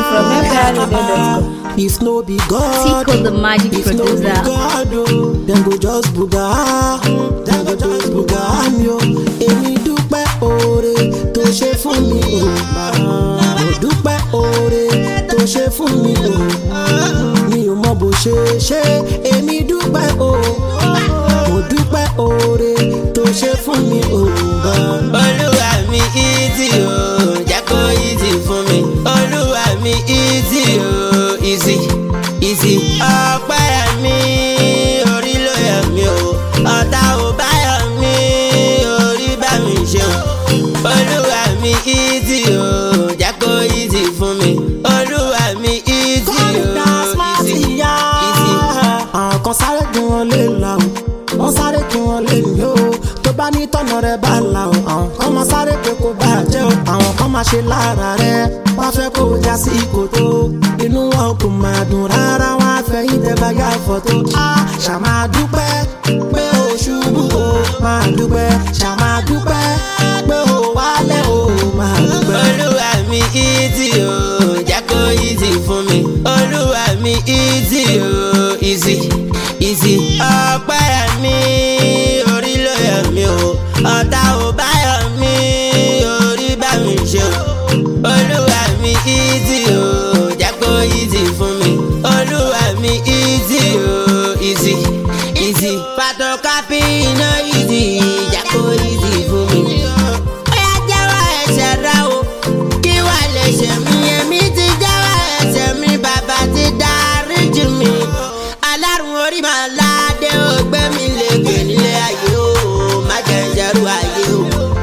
from empireradio.com. If no be God, Tico the magic if no be producer. God, oh, then go just buga, then go just buga yo. Èmi dúpẹ́ oore tó ṣe fún mi o, mo dúpẹ́ oore tó ṣe fún mi o. Mi ò mọ bó ṣe ṣe, èmi dúpẹ́ o, mo dúpẹ́ oore tó ṣe fún mi o. Olúwa mi easy o, jẹ́ kó easy fún mi. Olúwa mi easy o, easy, easy. Ọpẹ́ mi orí ló yẹ mi o, ọ̀tá ò bá yọ mí, orí bá mi ṣe o. Olúwa mi easy o, jẹ́ kó easy fún mi. Olúwa mi easy o, easy, easy. Àwọn kan sáré kí wọ́n lè la o, wọ́n sáré kí wọ́n lè ní o. Tó bá ní tọ̀nà rẹ̀ bá la o, àwọn kan máa sáré pé kó bá jẹ́ o. Àwọn kan máa ṣe lára rẹ̀, wọ́n fẹ́ kó já sí kòtò. Inú wọn kò máa dùn rárá, wọ́n á fẹ́ yín tẹ́ bá yá fọ́tò. Ṣàmà dúpẹ́ pé o ṣubú o, máa dúpẹ́. Ṣàmà dúpẹ́ pé o wálẹ̀ o, máa dúpẹ́. Olúwa mi easy o, jẹ́ kó easy fún mi. Olúwa mi easy o, easy, easy. Ọpẹ́ mi orí ló yẹ mi o, ọ̀tá ò bá yọ mí, orí bá mi ṣe o. Olúwa mi easy o, jẹ́ kó easy fún mi. Olúwa mi easy o, easy, easy. Photocopy no easy, jẹ́ kó easy fún mi. Oya jẹ́wọ́ ẹ̀ṣẹ̀ rẹ o, kí wàá lè ṣe mí. Èmi ti jẹ́wọ́ ẹ̀ṣẹ̀ mi, bàbá ti dáríjì mi. Alárùn orí màá ládé ó gbé mi lékè nílé ayé o, má jẹ́ ń jẹ́rú ayé o.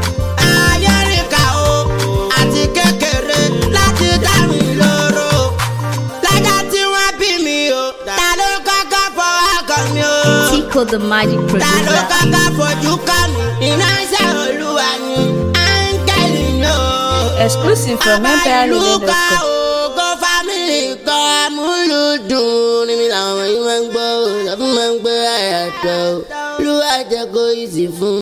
Ayé ríkà o, àti kékeré láti dá mi lóró. Lọ́jọ́ tí wọ́n bí mi o, ta ló kọ́kọ́ fọwọ́ kàn mí o? Tico the magic Ta ló producer. kọ́kọ́ fojú kàn mí? Ìránṣẹ́ Olúwa ni áńgẹ́lì ni o. Exclusive from empireradio.com. Ògo fámìlì kan amúlùdùn ni mi làwọn yìí máa ń gbọ́, ọ̀dọ́ fún máa ń gbé àyàtọ̀. Olúwa jẹ́ kó easy fún